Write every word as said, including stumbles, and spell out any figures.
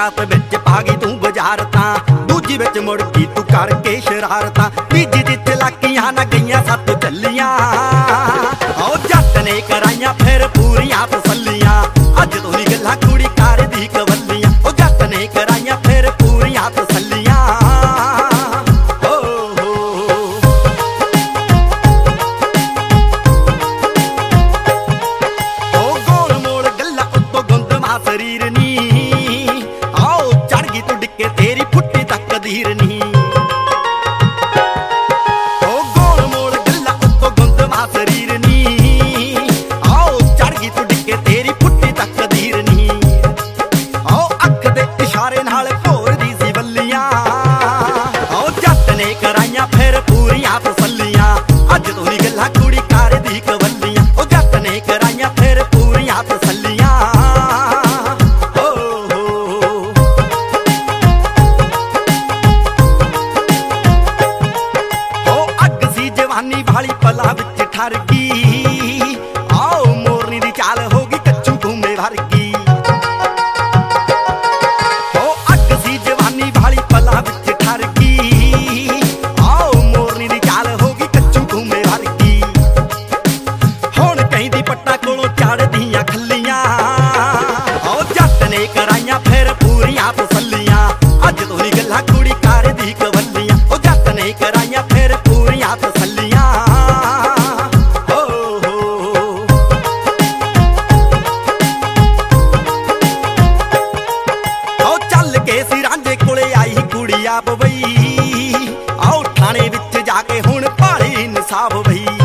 मुलाकात विच पा गई तू बजारतां, दूजी विच मुड़ गई तू करके शरारतां, तीजी जिथे लाकियां ना गईयां सत चलियां। ओ जट ने कराइयां फिर पूरियां तसल्लियां, अज तूं नी गल्लां कुड़ी कर दी कवल्लियां। ओ जट ने कराइयां फिर पूरियां तसल्लियां। शरीर नी आओ चढ़ गई तू डिके तेरी फुट्टी तक कदीर नी। ओ गोल मोल गल्ला उत्तो गुंदमा शरीर नी आओ चढ़ गई तू डिके तेरी फुट्टी तक कदीर नी। आओ अख दे इशारे नाल घोर दी सी बल्लियां, आओ जट ने कराइयां फिर पूरियां तसल्लियां, अज तूं नी गल्लां कुड़ी कर दी कवल्लियां। ओ जट ने कराइयां फिर पूरियां तसल्लियां। जवानी वाली पला विच ठर गई, आओ मोरनी दी चाल हो गई कच्चू घूमे वर्गी। ओ अग सी जवानी वाली पला विच ठर गई, आओ मोरनी दी चाल हो गई कच्चू घूमे वर्गी। हुण कहंदी पट्टा कोलों चढ़दियां खल्लियां, आओ जट ने कराइयां फिर पूरियां तसल्लियां, अज तूं नी गल्लां कुड़ी कर दी कवल्लियां। ओ जट ने कराइयां फिर पूरियां तसल्लियां। आप बई आओ थाने विच जाके हुण भाले इंसाफ बई।